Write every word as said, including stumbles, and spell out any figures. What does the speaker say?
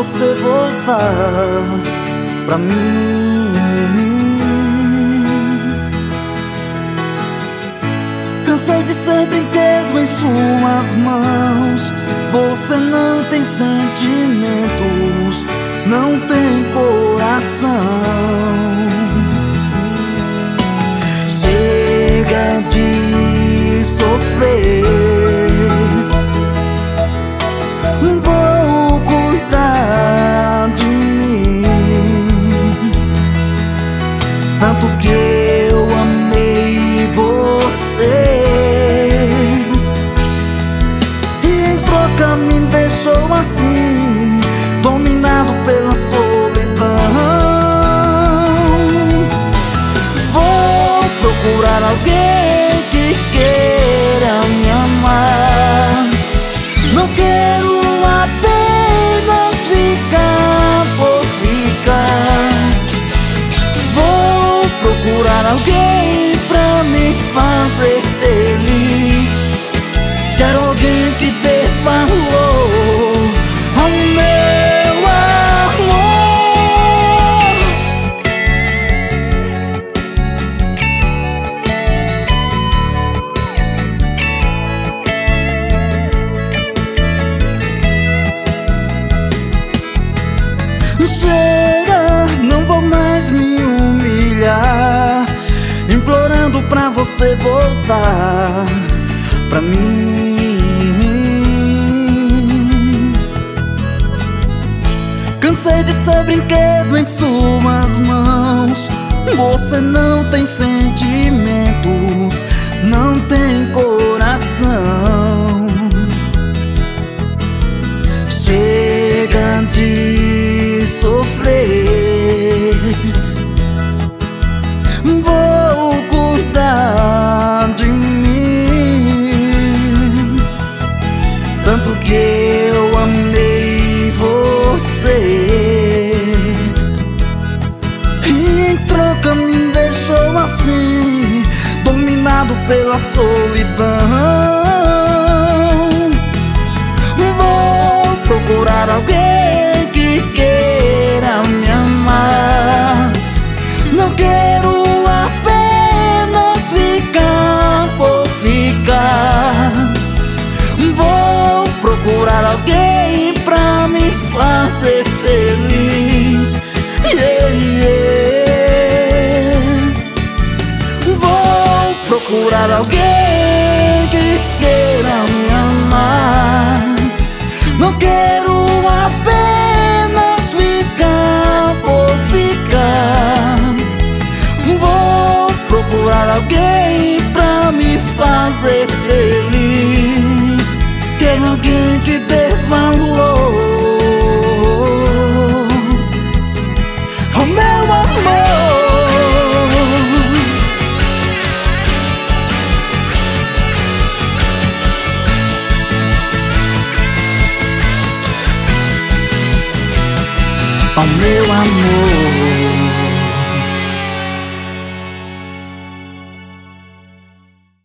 você voltar pra mim. Cansei de ser brinquedo em suas mãos. Você não tem sentimentos, não tem coração. Chega de sofrer, vou cuidar de mim. Tanto que eu amei você, e em troca me deixou assim, dominado pela solidão. Vou procurar alguém que queira me amar. Não quero apenas ficar por ficar. Vou procurar alguém pra me fazer feliz. Quero alguém que dê valor ao meu amor. Chega, não vou mais me humilhar, implorando pra você voltar pra mim. Cansei de ser brinquedo em suas mãos. Você não tem sentimentos, não tem coração. Chega de sofrer, vou cuidar de mim. Tanto que eu amei você, e em troca me deixou assim, dominado pela solidão. Vou procurar alguém que queira me amar. Não quero apenas ficar por ficar. Vou procurar alguém pra me fazer feliz. Yeah, yeah. Vou procurar alguém que queira me amar. Não quero apenas ficar por ficar. Vou procurar alguém pra me fazer feliz. Quero alguém que dê valor ao meu amor. Ao meu amor.